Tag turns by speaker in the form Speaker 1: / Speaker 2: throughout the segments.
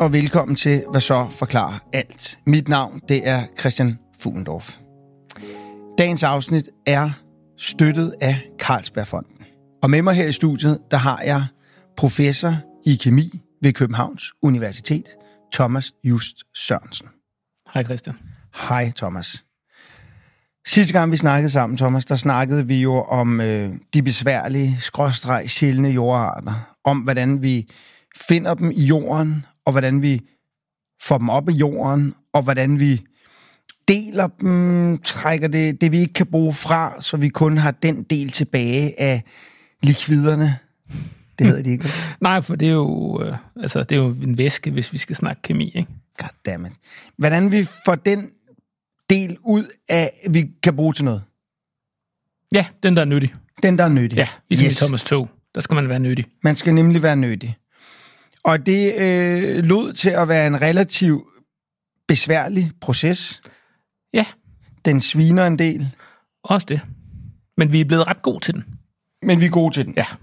Speaker 1: og velkommen til Hvad så forklarer alt. Mit navn, det er Christian Fuglendorf. Dagens afsnit er støttet af Carlsbergfonden. Og med mig her i studiet, der har jeg professor i kemi ved Københavns Universitet, Thomas Just Sørensen.
Speaker 2: Hej Christian.
Speaker 1: Hej Thomas. Sidste gang vi snakkede sammen, Thomas, der snakkede vi jo om de besværlige, sjældne jordarter. Om hvordan vi finder dem i jorden, og hvordan vi får dem op i jorden, og hvordan vi deler dem, trækker det vi ikke kan bruge fra, så vi kun har den del tilbage af likviderne. Det hedder det ikke.
Speaker 2: Nej, for det er jo, det er jo en væske, hvis vi skal snakke kemi, ikke?
Speaker 1: Goddammit. Hvordan vi får den del ud af, vi kan bruge til noget.
Speaker 2: Ja, den der er nyttig.
Speaker 1: Den der er nyttig.
Speaker 2: Ja, ligesom i Thomas Tog. Der skal man være nyttig.
Speaker 1: Man skal nemlig være nyttig. Og det lød til at være en relativt besværlig proces.
Speaker 2: Ja.
Speaker 1: Den sviner en del.
Speaker 2: Også det. Men vi er blevet ret gode til den.
Speaker 1: Men vi er gode til den.
Speaker 2: Ja.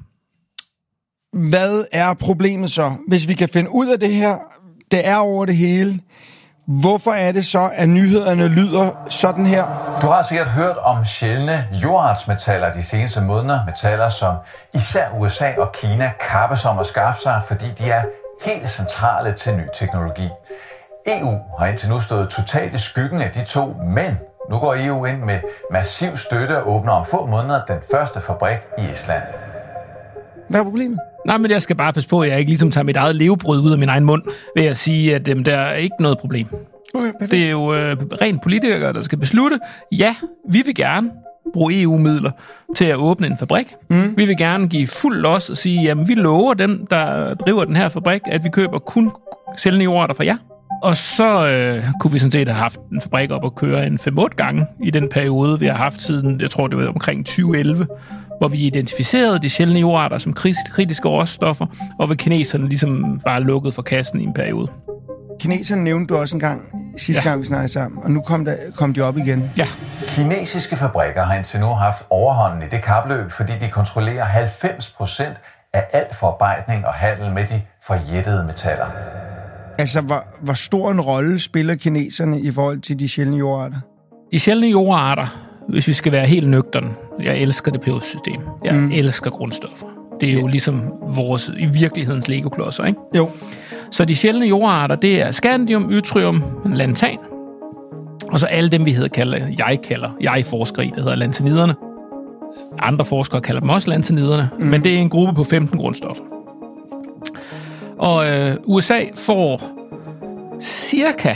Speaker 1: Hvad er problemet så? Hvis vi kan finde ud af det her, det er over det hele. Hvorfor er det så, at nyhederne lyder sådan her?
Speaker 3: Du har sikkert hørt om sjældne jordartsmetaller de seneste måneder. Metaller, som især USA og Kina kappes om at skaffe sig, fordi de er helt centrale til ny teknologi. EU har indtil nu stået totalt i skyggen af de to, men nu går EU ind med massiv støtte og åbner om få måneder den første fabrik i Island.
Speaker 1: Hvad er problemet?
Speaker 2: Nej, men jeg skal bare passe på, at jeg ikke ligesom tager mit eget levebrød ud af min egen mund, ved at sige, at der er ikke noget problem.
Speaker 1: Okay,
Speaker 2: det er jo rent politikere, der skal beslutte, ja, vi vil gerne bruge EU-midler til at åbne en fabrik. Vi vil gerne give fuld los og sige, jamen vi lover dem, der driver den her fabrik, at vi køber kun sjældne jordarter fra jer. Og så kunne vi sådan set have haft en fabrik op og køre en 5-8 gange i den periode, vi har haft siden, jeg tror det var omkring 2011, hvor vi identificerede de sjældne jordarter som kritiske råstoffer, og hvor kineserne ligesom bare lukkede for kassen i en periode.
Speaker 1: Kineserne nævnte du også en gang, sidste gang vi snakkede sammen, og nu kom de op igen.
Speaker 2: Ja.
Speaker 3: Kinesiske fabrikker har indtil nu haft overhånden i det kapløb, fordi de kontrollerer 90% af al forarbejdning og handel med de forjættede metaller.
Speaker 1: Altså, hvor stor en rolle spiller kineserne i forhold til de sjældne jordarter?
Speaker 2: De sjældne jordarter, hvis vi skal være helt nøgterne, jeg elsker det periodiske-system. Jeg elsker grundstoffer. Det er jo ligesom vores, i virkelighedens legoklodser, ikke?
Speaker 1: Jo.
Speaker 2: Så de sjældne jordarter, det er scandium, yttrium, lantan, og så alle dem, jeg forsker i, der hedder lantaniderne. Andre forskere kalder dem også lantaniderne, men det er en gruppe på 15 grundstoffer. Og USA får cirka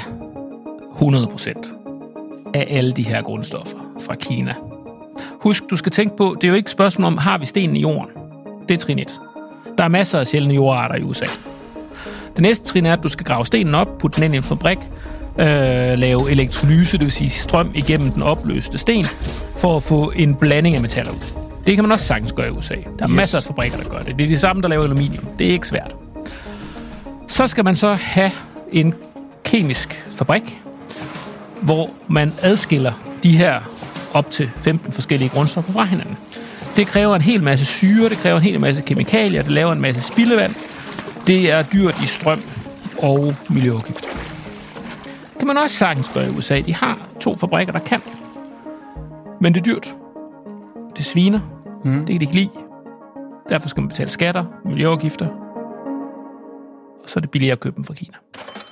Speaker 2: 100% af alle de her grundstoffer fra Kina. Husk, du skal tænke på, det er jo ikke et spørgsmål om, har vi stenen i jorden? Det er trin 1. Der er masser af sjældne jordarter i USA. Det næste trin er, at du skal grave stenen op, putte den ind i en fabrik, lave elektrolyse, det vil sige strøm igennem den opløste sten, for at få en blanding af metaller ud. Det kan man også sagtens gøre i USA. Der er masser af fabrikker, der gør det. Det er de samme, der laver aluminium. Det er ikke svært. Så skal man så have en kemisk fabrik, hvor man adskiller de her op til 15 forskellige grundstoffer fra hinanden. Det kræver en hel masse syre, det kræver en hel masse kemikalier, det laver en masse spildevand. Det er dyrt i strøm og miljøafgifter. Det kan man også sagtens gøre i USA. De har 2 fabrikker, der kan. Men det er dyrt. Det sviner. Det kan de ikke lide. Derfor skal man betale skatter, miljøafgifter. Og så er det billigere at købe dem fra Kina.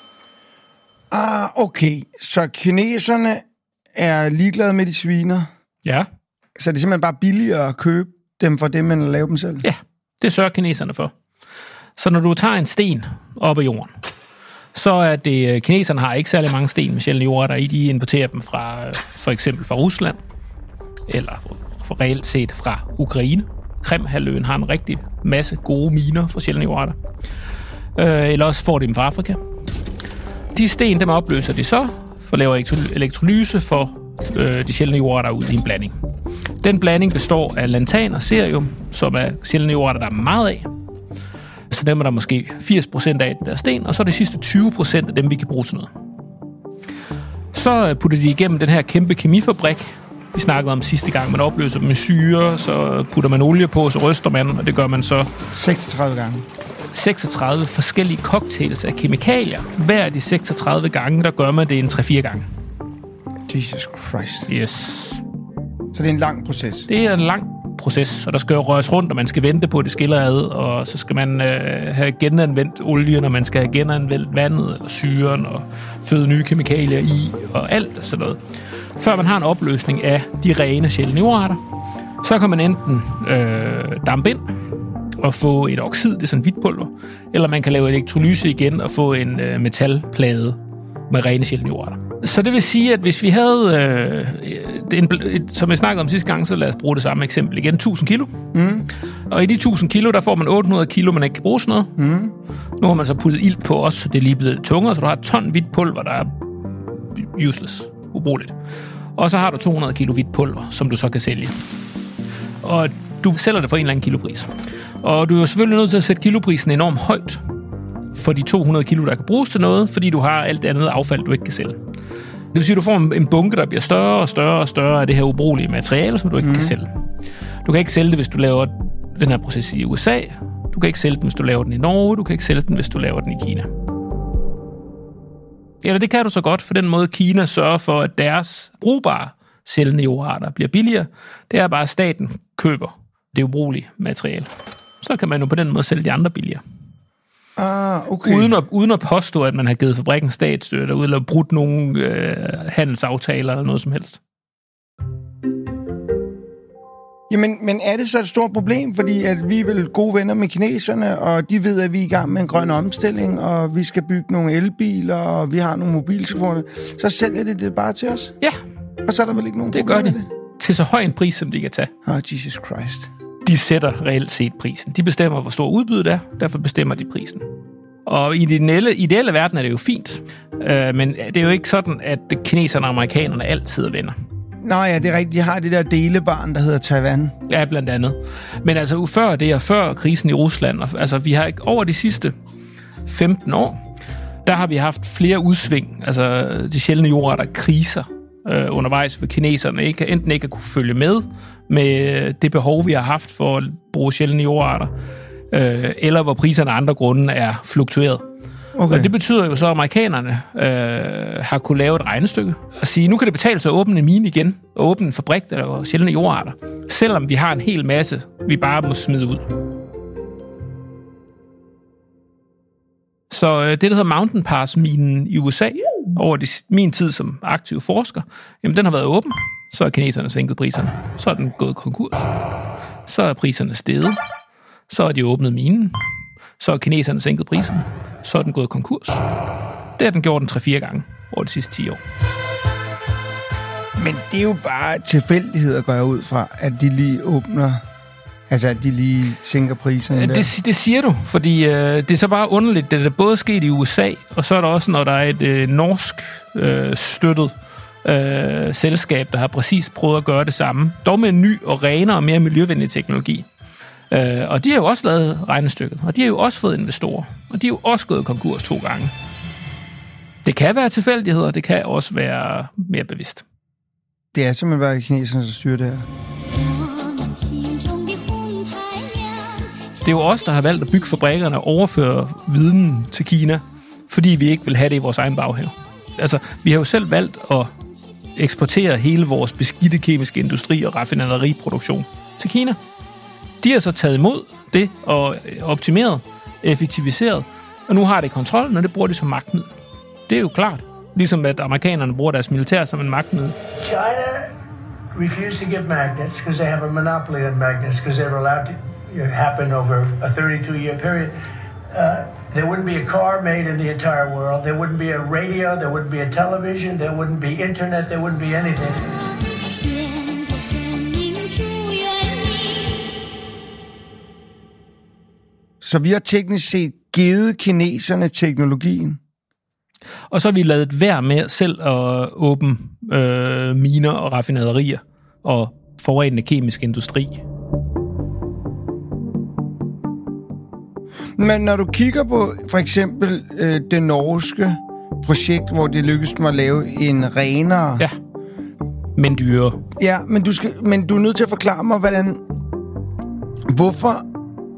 Speaker 1: Okay. Så kineserne er ligeglade med de sviner?
Speaker 2: Ja.
Speaker 1: Så det er simpelthen bare billigere at købe dem fra dem, end at lave dem selv?
Speaker 2: Ja, det sørger kineserne for. Så når du tager en sten op af jorden, så er det, kineserne har ikke særlig mange sten med sjældne jordarter i. De importerer dem fra, for eksempel fra Rusland, eller for reelt set fra Ukraine. Krimhalvøen har en rigtig masse gode miner for sjældne jordarter. Eller også får de dem fra Afrika. De sten, dem opløser de så, for at lave elektrolyse for de sjældne jordarter ud i en blanding. Den blanding består af lantan og cerium, som er sjældne jordarter, der er meget af. Så dem er der måske 80% af den der sten, og så er de sidste 20% af dem, vi kan bruge til noget. Så putter de igennem den her kæmpe kemifabrik. Vi snakkede om sidste gang, man opløser dem med syre, så putter man olie på, så ryster man, og det gør man så
Speaker 1: 36 gange.
Speaker 2: 36 forskellige cocktails af kemikalier. Hver af de 36 gange, der gør man det en 3-4 gange.
Speaker 1: Jesus Christ.
Speaker 2: Yes.
Speaker 1: Så det er en lang proces?
Speaker 2: Det er en lang proces, og der skal jo røres rundt, og man skal vente på, at det skiller ad, og så skal man have genanvendt olien, og man skal have genanvendt vandet eller syren, og føde nye kemikalier i, og alt og sådan noget. Før man har en opløsning af de rene sjældne jordarter, så kan man enten dampe ind og få et oxid, det er sådan hvidt pulver, eller man kan lave elektrolyse igen og få en metalplade med rene sjældne jordarter. Så det vil sige, at hvis vi havde, som jeg snakkede om sidste gang, så lad os bruge det samme eksempel igen, 1000 kilo. Og i de 1000 kilo, der får man 800 kilo, man ikke kan bruge sådan noget. Nu har man så puttet ilt på os, så det er lige blevet tungere, så du har et ton hvidt pulver, der er useless, ubrugeligt. Og så har du 200 kilo hvidt pulver, som du så kan sælge. Og du sælger det for en eller anden kilopris. Og du er jo selvfølgelig nødt til at sætte kiloprisen enormt højt for de 200 kilo, der kan bruges til noget, fordi du har alt det andet affald, du ikke kan sælge. Det vil sige, at du får en bunke, der bliver større og større og større af det her ubrugelige materiale, som du ikke kan sælge. Du kan ikke sælge det, hvis du laver den her proces i USA. Du kan ikke sælge den, hvis du laver den i Norge. Du kan ikke sælge den, hvis du laver den i Kina. Eller det kan du så godt, for den måde Kina sørger for, at deres brugbare sjældne jordarter bliver billigere. Det er bare, at staten køber det ubrugelige materiale. Så kan man jo på den måde sælge de andre billigere.
Speaker 1: Okay.
Speaker 2: Uden at påstå, at man har givet fabrikken statsstøtte, eller brudt nogle handelsaftaler eller noget som helst.
Speaker 1: Jamen, men er det så et stort problem, fordi at vi er vel gode venner med kineserne, og de ved, at vi er i gang med en grøn omstilling, og vi skal bygge nogle elbiler, og vi har nogle mobiltelefoner, så sælger de det bare til os?
Speaker 2: Ja.
Speaker 1: Og så er der vel ikke nogen
Speaker 2: det gør de. Til så høj en pris, som de kan tage.
Speaker 1: Jesus Christ.
Speaker 2: De sætter reelt set prisen. De bestemmer, hvor stor udbydet er, derfor bestemmer de prisen. Og i den ideelle verden er det jo fint, men det er jo ikke sådan, at kineserne og amerikanerne altid er venner.
Speaker 1: Nå ja, det er rigtigt. De har det der delebarn, der hedder Taiwan.
Speaker 2: Ja, blandt andet. Men altså før det og før krisen i Rusland, altså vi har ikke over de sidste 15 år, der har vi haft flere udsving, altså de sjældne jordarter, kriser undervejs, for kineserne enten ikke at kunne følge med det behov, vi har haft for at bruge sjældne jordarter, eller hvor priserne af andre grunde er fluktueret. Okay. Og det betyder jo så, at amerikanerne har kunne lave et regnestykke og sige, nu kan det betale sig at åbne en mine igen, og åbne en fabrik, der laver sjældne jordarter, selvom vi har en hel masse, vi bare må smide ud. Så det, der hedder Mountain Pass-minen i USA, over min tid som aktiv forsker, jamen den har været åben, så er kineserne sænket priserne, så er den gået konkurs, så er priserne steget, så er de åbnet minen, så er kineserne sænket priserne, så er den gået konkurs. Det har den gjort den 3-4 gange over de sidste 10 år.
Speaker 1: Men det er jo bare tilfældigheder, går jeg ud fra, at de lige åbner, altså at de lige sænker priserne der.
Speaker 2: Det siger du, fordi det er så bare underligt, det er både sket i USA, og så er der også, når der er et norsk støttet selskab, der har præcis prøvet at gøre det samme, dog med en ny og renere og mere miljøvenlig teknologi. Og de har jo også lavet regnestykket, og de har jo også fået investorer, og de har jo også gået konkurs 2 gange. Det kan være tilfældigheder, det kan også være mere bevidst.
Speaker 1: Det er simpelthen bare kineserne, der styrer det her.
Speaker 2: Det er jo os, der har valgt at bygge fabrikkerne og overføre viden til Kina, fordi vi ikke vil have det i vores egen baghave. Altså, vi har jo selv valgt at eksportere hele vores beskidte kemiske industri og raffineriproduktion til Kina. De har så taget imod det og optimeret, effektiviseret, og nu har det kontrol, og det bruger de som magtmiddel. Det er jo klart. Ligesom at amerikanerne bruger deres militær som en magtmiddel.
Speaker 4: China refused to give magnets because they have a monopoly on magnets because they were allowed to happen over a 32-year period. There wouldn't be a car made in the entire world. There wouldn't be a radio. There wouldn't be a television. There wouldn't be internet. There wouldn't be anything.
Speaker 1: Så vi har teknisk set givet kineserne teknologien.
Speaker 2: Og så har vi ladet være med selv at åbne miner og raffinaderier og forurenende kemisk industri.
Speaker 1: Men når du kigger på for eksempel det norske projekt, hvor det lykkedes mig at lave en renere...
Speaker 2: Ja, men dyrere.
Speaker 1: Ja, men du er nødt til at forklare mig, hvorfor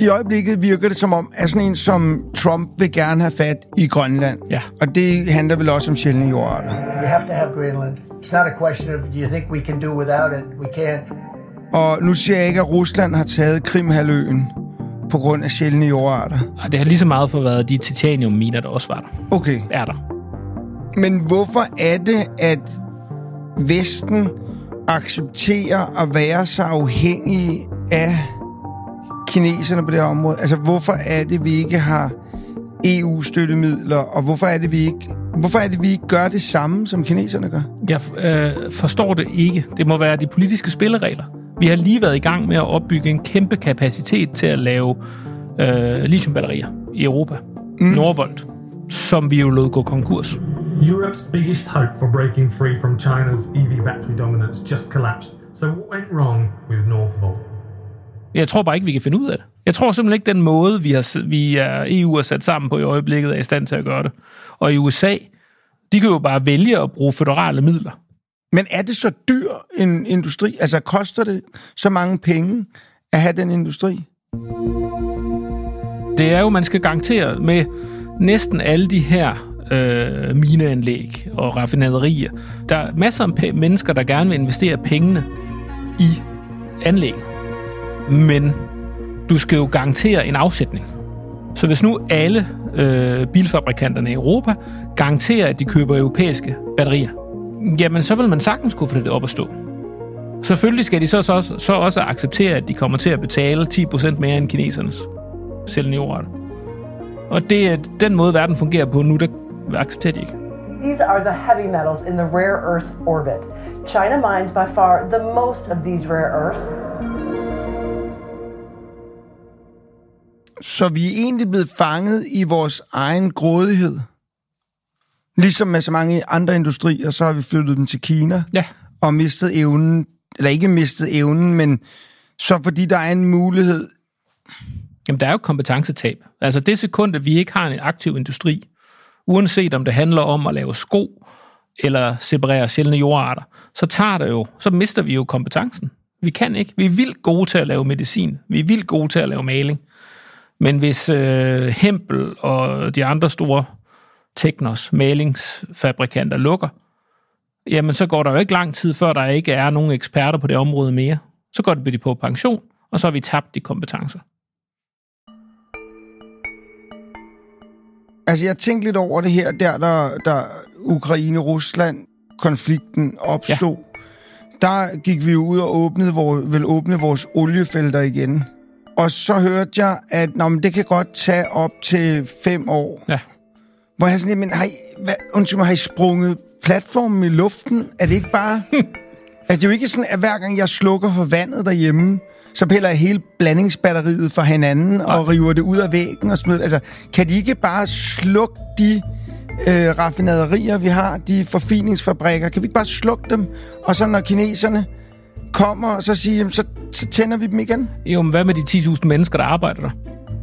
Speaker 1: i øjeblikket virker det som om, at sådan en som Trump vil gerne have fat i Grønland.
Speaker 2: Ja.
Speaker 1: Og det handler vel også om sjældne jordarter.
Speaker 4: We have to have Greenland. It's not a question of, do you think we can do without it? We can't.
Speaker 1: Og nu siger jeg ikke, at Rusland har taget Krimhalvøen på grund af sjældne jordarter.
Speaker 2: Og det har lige så meget for været de titaniumminer, der også var der.
Speaker 1: Okay.
Speaker 2: Er der.
Speaker 1: Men hvorfor er det, at Vesten accepterer at være så afhængige af kineserne på det her område? Altså, hvorfor er det, vi ikke har EU-støttemidler, og hvorfor er det, vi ikke gør det samme, som kineserne gør?
Speaker 2: Jeg forstår det ikke. Det må være de politiske spilleregler. Vi har lige været i gang med at opbygge en kæmpe kapacitet til at lave lithiumbatterier i Europa. Norvolt, som vi jo lod gå konkurs.
Speaker 5: Europe's biggest hope for breaking free from China's EV battery dominance just collapsed. So what went wrong with Northvolt?
Speaker 2: Jeg tror bare ikke, vi kan finde ud af det. Jeg tror simpelthen ikke, den måde, EU er sat sammen på i øjeblikket, er i stand til at gøre det. Og i USA, de kan jo bare vælge at bruge føderale midler.
Speaker 1: Men er det så dyr en industri? Altså, koster det så mange penge at have den industri?
Speaker 2: Det er jo, man skal garantere med næsten alle de her mineanlæg og raffinaderier. Der er masser af mennesker, der gerne vil investere pengene i anlæg. Men du skal jo garantere en afsætning. Så hvis nu alle bilfabrikanterne i Europa garanterer, at de køber europæiske batterier, jamen så vil man sagtens kunne få det op at stå. Selvfølgelig skal de så også acceptere, at de kommer til at betale 10% mere end kinesernes sjældne jordarter. Og det er den måde, verden fungerer på nu, der accepterer de ikke.
Speaker 6: These are the heavy metals in the rare earth orbit. China mines by far the most of these rare earths.
Speaker 1: Så vi er egentlig blevet fanget i vores egen grådighed. Ligesom med så mange andre industrier, så har vi flyttet dem til Kina.
Speaker 2: Ja.
Speaker 1: Og mistet evnen, eller ikke mistet evnen, men så fordi der er en mulighed.
Speaker 2: Jamen, der er jo kompetencetab. Altså det sekund, at vi ikke har en aktiv industri, uanset om det handler om at lave sko, eller separere sjældne jordarter, så mister vi jo kompetencen. Vi kan ikke. Vi er vildt gode til at lave medicin. Vi er vildt gode til at lave maling. Men hvis Hempel og de andre store Teknos malingsfabrikanter lukker, jamen så går der jo ikke lang tid, før der ikke er nogen eksperter på det område mere. Så går de på pension, og så har vi tabt de kompetencer.
Speaker 1: Altså, jeg tænkte lidt over det her, der Ukraine-Rusland-konflikten opstod. Ja. Der gik vi jo ud og åbne vores oliefelter igen. Og så hørte jeg, at det kan godt tage op til 5 år.
Speaker 2: Ja.
Speaker 1: Hvor jeg sådan, men har I sprunget platformen i luften? Er det ikke bare... er det jo ikke sådan, at hver gang jeg slukker for vandet derhjemme, så piller jeg hele blandingsbatteriet fra hinanden og river det ud af væggen og smider. Altså, kan de ikke bare slukke de raffinaderier, vi har, de forfiningsfabrikker? Kan vi ikke bare slukke dem? Og så når kineserne kommer, og så siger, så tænder vi dem igen?
Speaker 2: Jo, men hvad med de 10.000 mennesker, der arbejder der?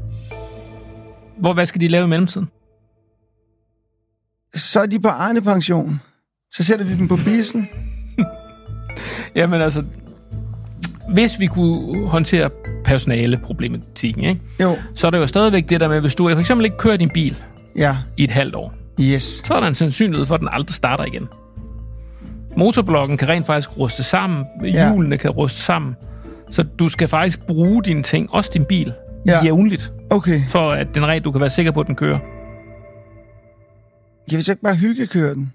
Speaker 2: Hvad skal de lave i mellemtiden?
Speaker 1: Så er de på Arne-pension. Så sætter vi dem på bisen.
Speaker 2: Jamen altså, hvis vi kunne håndtere personaleproblematikken, ikke?
Speaker 1: Jo.
Speaker 2: Så er det jo stadigvæk det der med, hvis du for eksempel ikke kører din bil i et halvt år,
Speaker 1: yes,
Speaker 2: så er der en sandsynlighed for, at den aldrig starter igen. Motorblokken kan rent faktisk ruste sammen, hjulene kan ruste sammen, så du skal faktisk bruge dine ting, også din bil, jævnligt, for at du kan være sikker på, at den kører.
Speaker 1: Kan vi så ikke bare hyggekøre den?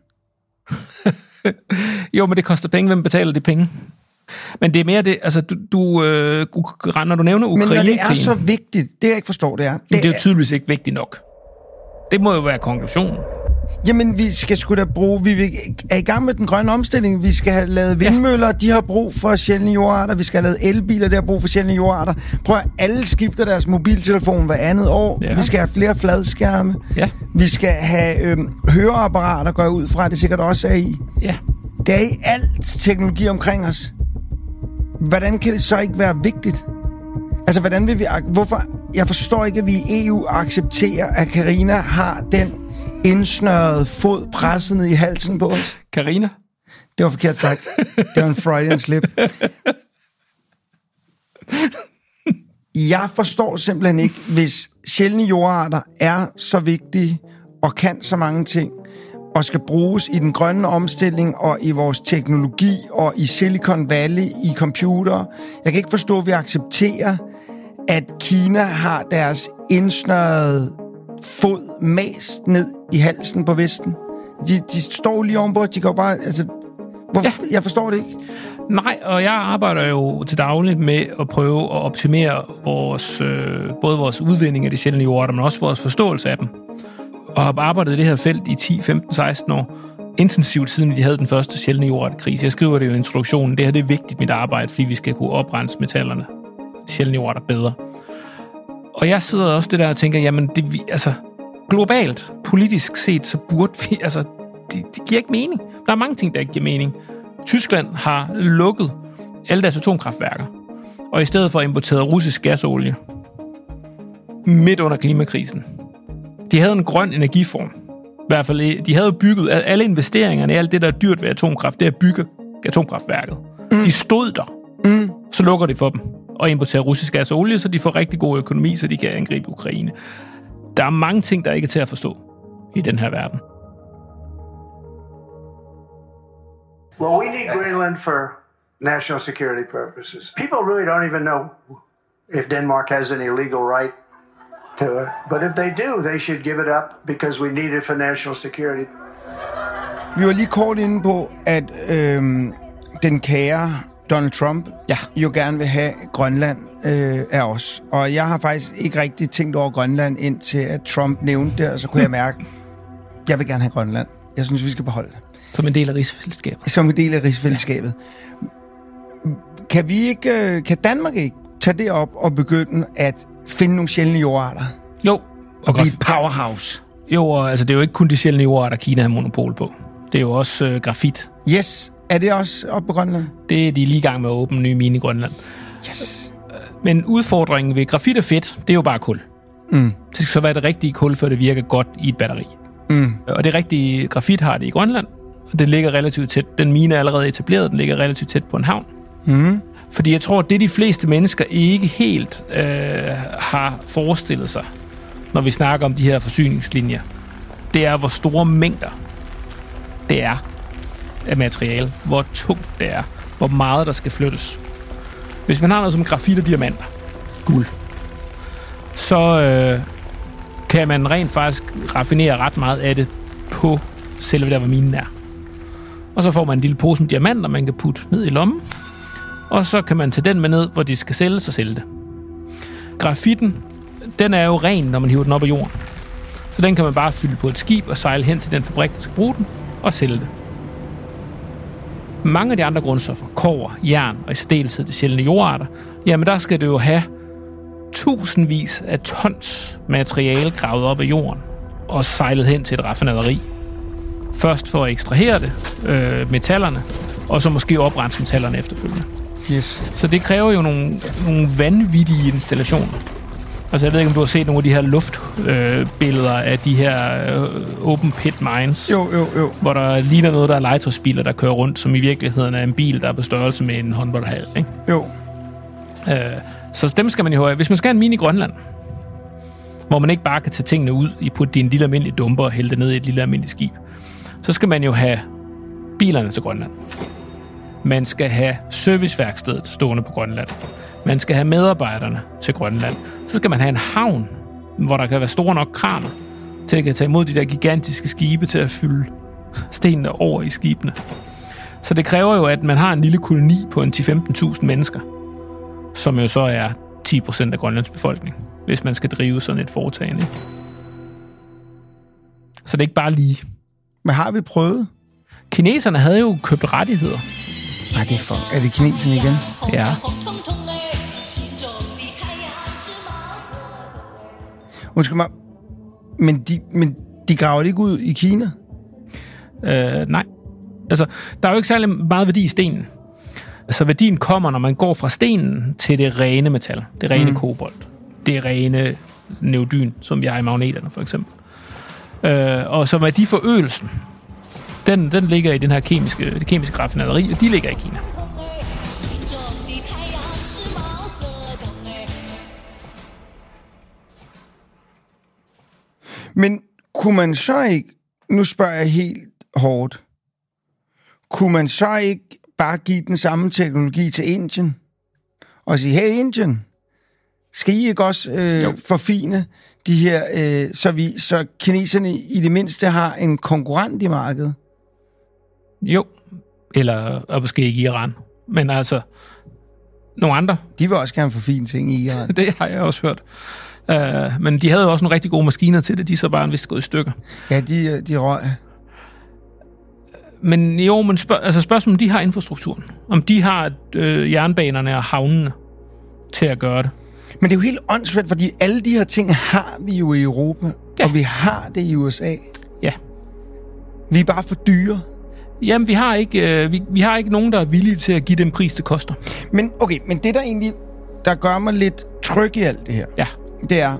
Speaker 2: Jo, men det koster penge. Hvem betaler de penge? Men det er mere det, altså når du nævner Ukraine...
Speaker 1: Men når det er så vigtigt, det jeg ikke forstår, det er...
Speaker 2: Det er jo tydeligvis ikke vigtigt nok. Det må jo være konklusionen.
Speaker 1: Jamen, vi skal sgu da bruge... Vi er i gang med den grønne omstilling. Vi skal have lavet vindmøller, de har brug for sjældne jordarter. Vi skal have lavet elbiler, der har brug for sjældne jordarter. Prøv at alle skifter deres mobiltelefon hver andet år. Ja. Vi skal have flere fladskærme. Ja. Vi skal have høreapparater, går jeg ud fra, det sikkert også er i. Ja. Det er i alt teknologi omkring os. Hvordan kan det så ikke være vigtigt? Altså, hvordan vil vi... Hvorfor... Jeg forstår ikke, at vi i EU accepterer, at Carina har den indsnørrede fod presset ned i halsen på os.
Speaker 2: Carina?
Speaker 1: Det var forkert sagt. Det var en Freudian slip. Jeg forstår simpelthen ikke, hvis sjældne jordarter er så vigtige og kan så mange ting, og skal bruges i den grønne omstilling og i vores teknologi og i Silicon Valley, i computere. Jeg kan ikke forstå, at vi accepterer, at Kina har deres indsnørrede fod mast ned i halsen på Vesten. De står lige ovenpå, de går bare... Altså, Jeg forstår det ikke.
Speaker 2: Nej, og jeg arbejder jo til dagligt med at prøve at optimere både vores udvinding af de sjældne jordarter, men også vores forståelse af dem. Og har arbejdet i det her felt i 10, 15, 16 år, intensivt siden de havde den første sjældne jordarterkrise. Jeg skriver det jo i introduktionen. Det her det er vigtigt mit arbejde, fordi vi skal kunne oprense metallerne, de sjældne jordarter, bedre. Og jeg sidder også det der og tænker, jamen, globalt, politisk set, så burde vi, det giver ikke mening. Der er mange ting, der ikke giver mening. Tyskland har lukket alle deres atomkraftværker, og i stedet for importeret russisk gasolie midt under klimakrisen. De havde en grøn energiform. I hvert fald, de havde bygget alle investeringerne i alt det, der er dyrt ved atomkraft, det er at bygge atomkraftværket. De stod der. Så lukker de for dem og importerer russisk gasolie, så de får rigtig god økonomi, så de kan angribe Ukraine. Der er mange ting, der ikke er til at forstå i den her verden.
Speaker 4: Well, we need Greenland for national security purposes. People really don't even know if Denmark has any legal right to it. But if they do, they should give it up because we need it for national security.
Speaker 1: Vi var lige kort inde på, at den kære Donald Trump jo gerne vil have Grønland af os. Og jeg har faktisk ikke rigtig tænkt over Grønland, indtil at Trump nævnte det, og så kunne jeg mærke, at jeg vil gerne have Grønland. Jeg synes, vi skal beholde det.
Speaker 2: Som en del af rigsfællesskabet.
Speaker 1: Som en del af rigsfællesskabet. Kan Danmark ikke tage det op og begynde at finde nogle sjældne jordarter?
Speaker 2: Jo.
Speaker 1: Og blive et powerhouse?
Speaker 2: Jo, og det er jo ikke kun de sjældne jordarter, Kina har monopol på. Det er jo også grafit.
Speaker 1: Yes. Er det også oppe på Grønland?
Speaker 2: Det er de lige i gang med at åbne nye mine i Grønland.
Speaker 1: Yes.
Speaker 2: Men udfordringen ved grafit og fedt, det er jo bare kul. Det skal så være det rigtige kul, før det virker godt i et batteri. Og det rigtige grafit har det i Grønland. Det ligger relativt tæt. Den mine er allerede etableret, den ligger relativt tæt på en havn. Fordi jeg tror, at det de fleste mennesker ikke helt har forestillet sig, når vi snakker om de her forsyningslinjer, det er, hvor store mængder det er af materiale, hvor tungt det er, hvor meget der skal flyttes. Hvis man har noget som grafit og diamanter, guld, så kan man rent faktisk raffinere ret meget af det på selve der, hvor minen er. Og så får man en lille pose med diamanter, man kan putte ned i lommen, og så kan man tage den med ned, hvor de skal sælges og sælge det. Grafitten, den er jo ren, når man hiver den op af jorden. Så den kan man bare fylde på et skib og sejle hen til den fabrik, der skal bruge den, og sælge det. Mange af de andre grundstoffer, kobber, jern og i særdeleshed de sjældne jordarter, jamen der skal det jo have tusindvis af tons materiale gravet op af jorden og sejlet hen til et raffinaderi. Først for at ekstrahere det, metallerne, og så måske oprense metallerne efterfølgende.
Speaker 1: Yes.
Speaker 2: Så det kræver jo nogle vanvittige installationer. Altså jeg ved ikke, om du har set nogle af de her luftbilleder af de her open pit mines.
Speaker 1: Jo.
Speaker 2: Hvor der ligner noget, der er legetøjsbiler, der kører rundt, som i virkeligheden er en bil, der er på størrelse med en håndboldhal, ikke?
Speaker 1: Jo.
Speaker 2: Så dem skal man jo have. Hvis man skal have en mini i Grønland, hvor man ikke bare kan tage tingene ud i putte det i en lille almindelig dumper og hælde det ned i et lille almindeligt skib, så skal man jo have bilerne til Grønland. Man skal have serviceværkstedet stående på Grønland. Man skal have medarbejderne til Grønland. Så skal man have en havn, hvor der kan være store nok kraner til at kan tage imod de der gigantiske skibe til at fylde stenene over i skibene. Så det kræver jo, at man har en lille koloni på en 10-15.000 mennesker, som jo så er 10% af Grønlands befolkning, hvis man skal drive sådan et foretagende. Så det er ikke bare lige.
Speaker 1: Men har vi prøvet?
Speaker 2: Kineserne havde jo købt rettigheder.
Speaker 1: Nej, det er det kineserne igen?
Speaker 2: Ja.
Speaker 1: Undskyld mig, men de graver det ikke ud i Kina?
Speaker 2: Nej. Altså, der er jo ikke særlig meget værdi i stenen. Så værdien kommer, når man går fra stenen til det rene metal. Det rene kobolt. Det rene neodyn, som vi har i magneterne, for eksempel. Og så værdiforøgelsen, den ligger i det kemiske raffinaderi, og de ligger i Kina.
Speaker 1: Men kunne man så ikke, nu spørger jeg helt hårdt, kunne man så ikke bare give den samme teknologi til Indien? Og sige, hey Indien, skal I ikke også forfine de her, så kineserne i det mindste har en konkurrent i markedet?
Speaker 2: Jo, eller måske ikke Iran, men altså nogle andre.
Speaker 1: De vil også gerne forfine ting i Iran.
Speaker 2: Det har jeg også hørt. Men de havde jo også nogle rigtig gode maskiner til det, de så bare vist gået i stykker.
Speaker 1: Ja, de røg.
Speaker 2: Men jo, men spørgsmålet om de har infrastrukturen. Om de har jernbanerne og havnene til at gøre det.
Speaker 1: Men det er jo helt åndssvagt, fordi alle de her ting har vi jo i Europa, og vi har det i USA.
Speaker 2: Ja.
Speaker 1: Vi er bare for dyre.
Speaker 2: Jamen, vi har ikke nogen, der er villige til at give den pris, det koster.
Speaker 1: Men okay, men det der egentlig, der gør mig lidt tryg i alt det her, det er,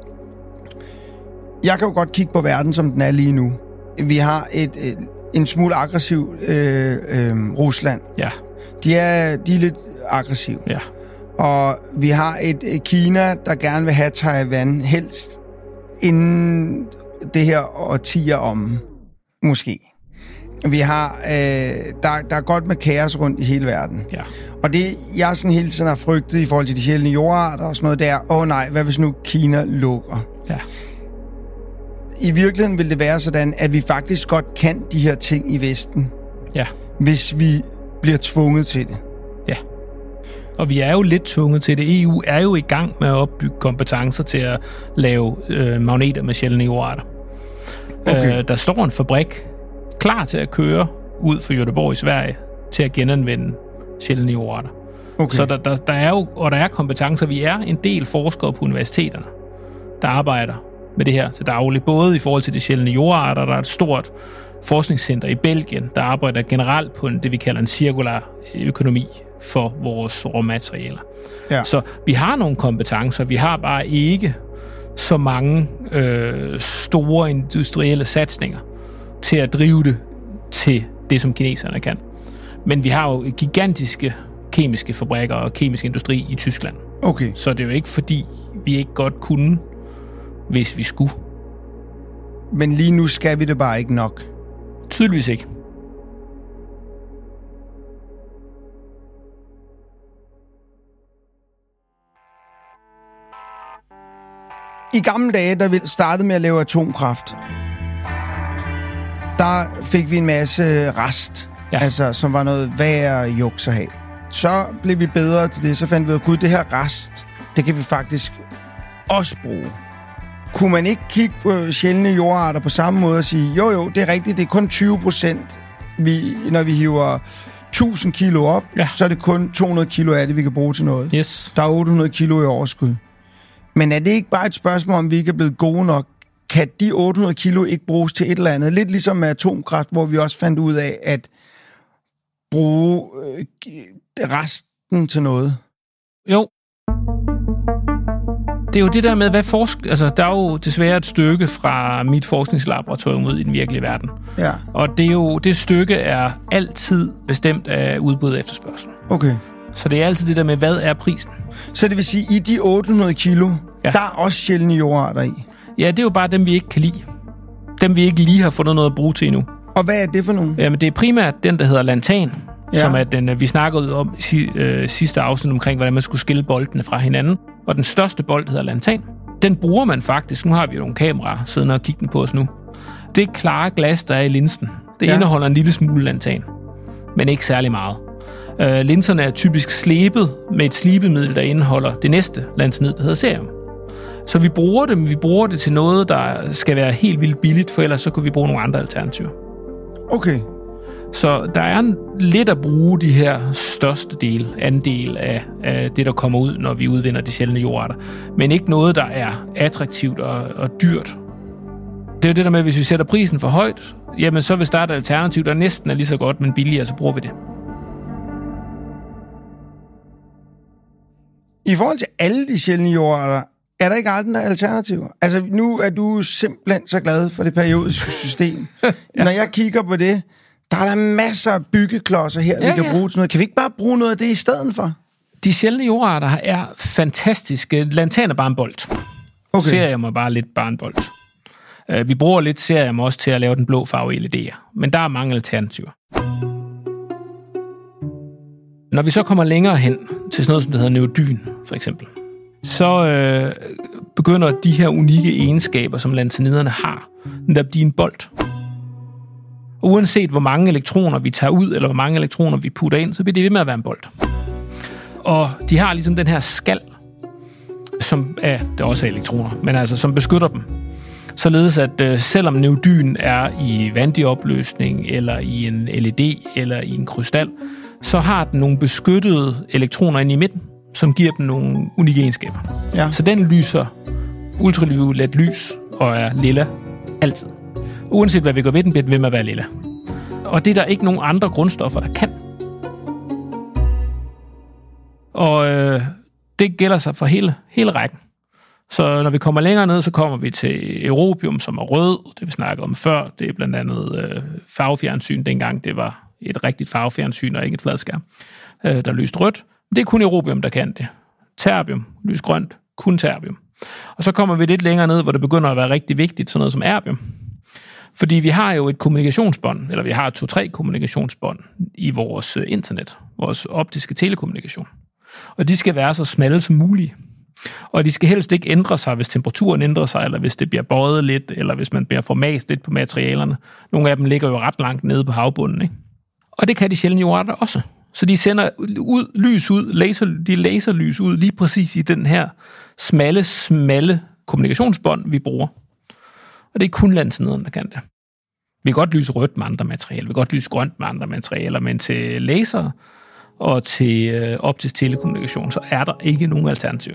Speaker 1: jeg kan jo godt kigge på verden, som den er lige nu. Vi har en smule aggressiv Rusland.
Speaker 2: Ja.
Speaker 1: De er lidt aggressive.
Speaker 2: Ja.
Speaker 1: Og vi har et Kina, der gerne vil have Taiwan, helst inden det her årtier om, måske. Vi har, der er godt med kaos rundt i hele verden.
Speaker 2: Ja.
Speaker 1: Og det, jeg sådan hele tiden har frygtet i forhold til de sjældne jordarter og sådan noget, det er, nej, hvad hvis nu Kina lukker?
Speaker 2: Ja.
Speaker 1: I virkeligheden vil det være sådan, at vi faktisk godt kan de her ting i Vesten.
Speaker 2: Ja.
Speaker 1: Hvis vi bliver tvunget til det.
Speaker 2: Ja. Og vi er jo lidt tvunget til det. EU er jo i gang med at opbygge kompetencer til at lave magneter med sjældne jordarter. Okay. Der står en fabrik klar til at køre ud for Göteborg i Sverige til at genanvende sjældne jordarter. Okay. Så der er jo, og der er kompetencer. Vi er en del forskere på universiteterne, der arbejder med det her til daglig. Både i forhold til de sjældne jordarter, der er et stort forskningscenter i Belgien, der arbejder generelt på det, vi kalder en cirkulær økonomi for vores råmaterialer. Ja. Så vi har nogle kompetencer. Vi har bare ikke så mange store industrielle satsninger til at drive det til det, som kineserne kan. Men vi har jo gigantiske kemiske fabrikker og kemisk industri i Tyskland.
Speaker 1: Okay.
Speaker 2: Så det er jo ikke, fordi vi ikke godt kunne, hvis vi skulle.
Speaker 1: Men lige nu skal vi det bare ikke nok.
Speaker 2: Tydeligvis ikke.
Speaker 1: I gamle dage, da vi startede med at lave atomkraft, der fik vi en masse rest, altså, som var noget værd juks at have. Så blev vi bedre til det, så fandt vi ud af, gud, det her rest, det kan vi faktisk også bruge. Kunne man ikke kigge på sjældne jordarter på samme måde og sige, jo, det er rigtigt, det er kun 20%, når vi hiver 1000 kilo op, så er det kun 200 kilo af det, vi kan bruge til noget.
Speaker 2: Yes.
Speaker 1: Der er 800 kilo i overskud. Men er det ikke bare et spørgsmål, om vi ikke er blevet gode nok? Kan de 800 kilo ikke bruges til et eller andet? Lidt ligesom med atomkraft, hvor vi også fandt ud af at bruge resten til noget.
Speaker 2: Jo. Det er jo det der med, hvad der er jo desværre et stykke fra mit forskningslaboratorium ud i den virkelige verden.
Speaker 1: Ja.
Speaker 2: Og det stykke er altid bestemt af udbud og efterspørgsel.
Speaker 1: Okay.
Speaker 2: Så det er altid det der med, hvad er prisen?
Speaker 1: Så det vil sige, i de 800 kilo, der er også sjældne jordarter i?
Speaker 2: Ja, det er jo bare dem, vi ikke kan lide. Dem, vi ikke lige har fundet noget at bruge til endnu.
Speaker 1: Og hvad er det for nogen?
Speaker 2: Jamen, det er primært den, der hedder lantan, som er den, vi snakkede om sidste afsnit omkring, hvordan man skulle skille boldene fra hinanden. Og den største bold hedder lantan. Den bruger man faktisk. Nu har vi jo nogle kameraer siddende og kigge på os nu. Det klare glas, der er i linsen, det indeholder en lille smule lantan, men ikke særlig meget. Linserne er typisk slebet med et slibemiddel, der indeholder det næste lantanid, der hedder cerium. Så vi bruger det, men vi bruger det til noget, der skal være helt vildt billigt, for ellers så kunne vi bruge nogle andre alternativer.
Speaker 1: Okay.
Speaker 2: Så der er lidt at bruge de her største andel af det, der kommer ud, når vi udvinder de sjældne jordarter. Men ikke noget, der er attraktivt og dyrt. Det er jo det der med, at hvis vi sætter prisen for højt, jamen så vil starte et alternativ, der næsten er lige så godt, men billigere, så bruger vi det.
Speaker 1: I forhold til alle de sjældne jordarter, er der ikke andre alternativer? Altså, nu er du simpelthen så glad for det periodiske system. Når jeg kigger på det, der er der masser af byggeklodser her, vi kan bruge til noget. Kan vi ikke bare bruge noget af det i stedet for?
Speaker 2: De sjældne jordarter er fantastiske. Lantan er bare en bold. Okay. Cerium er bare lidt bare en bold. Vi bruger lidt cerium også til at lave den blå farve LED'er, men der er mange alternativer. Når vi så kommer længere hen til sådan noget, som det hedder neodyn, for eksempel, så begynder de her unikke egenskaber, som lantaniderne har, at blive en bold. Og uanset hvor mange elektroner vi tager ud, eller hvor mange elektroner vi putter ind, så bliver det ved med at være en bold. Og de har ligesom den her skal, som der også er elektroner, men altså som beskytter dem. Således at selvom neodyn er i vandig opløsning, eller i en LED, eller i en krystal, så har den nogle beskyttede elektroner inde i midten, som giver den nogle unikke egenskaber. Ja. Så den lyser ultraviolet lys og er lilla altid. Uanset hvad vi gør ved den, bliver den ved med at være lilla. Og det er der ikke nogen andre grundstoffer, der kan. Og det gælder sig for hele rækken. Så når vi kommer længere ned, så kommer vi til europium, som er rød. Det vi snakkede om før, det er blandt andet farvefjernsyn. Dengang det var et rigtigt farvefjernsyn og ikke et fladskærm, der lyste rødt. Det er kun europium, der kan det. Terbium, lys grønt, kun terbium. Og så kommer vi lidt længere ned, hvor det begynder at være rigtig vigtigt, sådan noget som erbium. Fordi vi har jo et kommunikationsbånd, eller vi har 2-3 kommunikationsbånd i vores internet, vores optiske telekommunikation. Og de skal være så smalle som muligt. Og de skal helst ikke ændre sig, hvis temperaturen ændrer sig, eller hvis det bliver bøjet lidt, eller hvis man bliver formast lidt på materialerne. Nogle af dem ligger jo ret langt nede på havbunden, ikke? Og det kan de sjældne jordarter også. Så de sender lys ud, de laserlys ud lige præcis i den her smalle kommunikationsbånd, vi bruger. Og det er kun lantaniderne, der kan det. Vi kan godt lyse rødt med andre materialer, vi kan godt lyse grønt med andre materialer, men til laser og til optisk telekommunikation, så er der ikke nogen alternativ.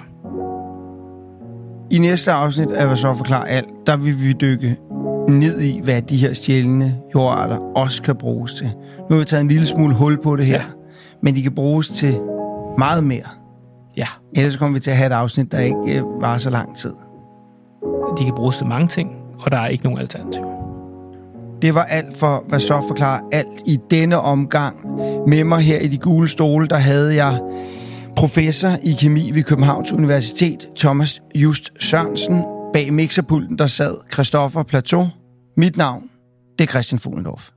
Speaker 1: I næste afsnit af Hvad så forklarer alt, der vil vi dykke ned i, hvad de her sjældne jordarter også kan bruges til. Nu har vi taget en lille smule hul på det her, men de kan bruges til meget mere.
Speaker 2: Ja.
Speaker 1: Ellers kommer vi til at have et afsnit, der ikke varer så lang tid.
Speaker 2: De kan bruges til mange ting, og der er ikke nogen alternativ.
Speaker 1: Det var alt for Hvad så forklarer alt i denne omgang. Med mig her i de gule stole, der havde jeg professor i kemi ved Københavns Universitet, Thomas Just Sørensen. Bag mixerpulten, der sad Christoffer Plateau. Mit navn, det er Christian Fuglendorf.